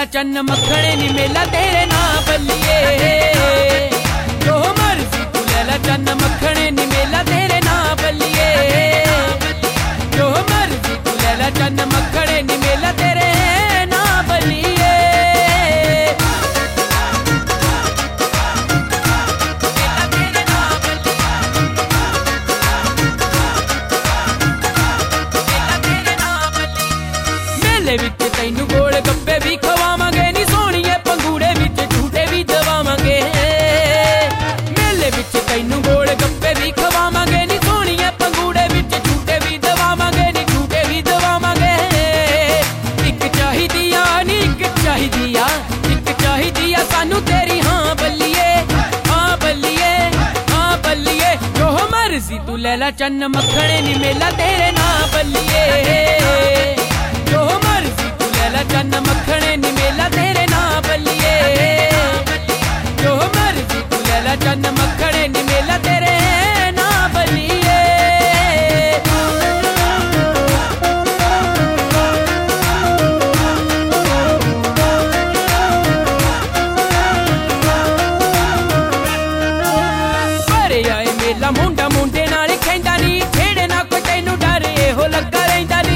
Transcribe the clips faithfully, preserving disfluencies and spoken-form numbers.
ला चन्न मखणे नी मेला तेरे ना बल्लिए। जो मर्जी तू ले ला चन्न मखणे नी मेला तेरे ना बल्लिए। जो मर्जी तू ले ला चन्न मखणे नी मेला तेरे ना बल्लिए। मेले विच तैनू गोल गप्पे भी खवावांगे नी सोहणीए, पंगूड़े विच झूटे भी दवावांगे। मेले विच तैनू गोल गप्पे भी खवावांगे नी सोहणीए, पंगूड़े विच झूटे भी दवावांगे नी झूटे भी दवावांगे। इक चाहीदी आ नी इक चाहीदी आ, इक चाहीदी आ सानू तेरी हाँ बल्लिए, हाँ बल्लिए, हाँ बल्लिए। जो मर्जी तू ले ला चन्न मखणे नी मेला तेरे ना बल्लिए। जो मर्जी तू ले ला चन्न मखणे नी मेला तेरे ना बल्लिए। जो मर्जी तू ले ला चन्न मखणे नी मेला तेरे ना बल्लिए। भरे आए मेला मुंडा मुंडे नाल खैंदा नी, छेड़े ना कोई तैनू डर एहो लगा रहिंदा नी।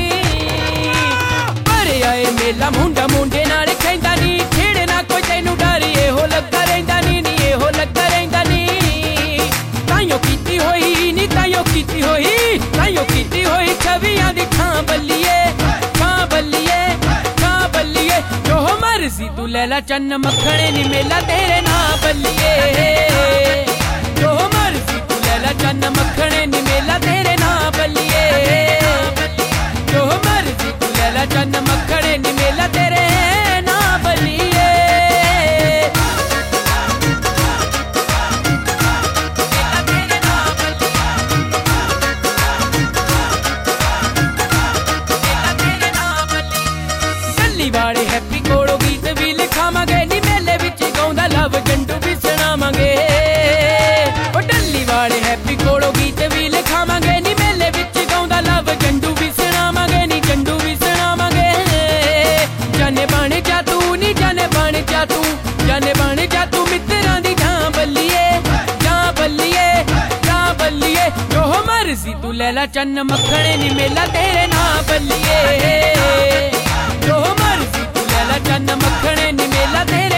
मेला मुंडा मुंडे नाल खैंदा नी, छेड़े ना कोई तैनू डर एहो लगा रहिंदा नी, नी एहो लगा रहिंदा नी। ताइयों कीती होई नी ताइयों कीती होई, ताइयों कीती होई छवियां दी ठां बल्लिए, ठां बल्लिए, ठां बल्लिए। जो मर्जी तू ले ला चन्न मखणे नी मेला तेरे ना बल्लिए। जो मर्जी तू ले ला चन्न मखणे नी मेला तेरे ना बल्लिए। जो मर्जी तू ले ला चन्न मखणे नी मेला तेरे ना बल्लिए। गल्ली वाले हैप्पी कोलों गीत भी लिखावांगे नी, मेले विच गाउंदा लव जंडू भी सुणावांगे। ओ डल्ली वाले हैप्पी कोलों गीत भी लिखावांगे नी, मेले विच गाउंदा लव जंडू भी सुणावांगे नी, जंडू भी सुणावांगे। जाने बन जा तू नी जाने बन जा तू, जाने बन जा तू मित्रां दी जां बल्लिए, जां बल्लिए, जां बल्लिए। जो मर्जी तू ले ला चन्न मखणे नी मेला तेरे ना बल्लिए। जो मर्जी तू ले ला चन्न मखणे नी मेला तेरे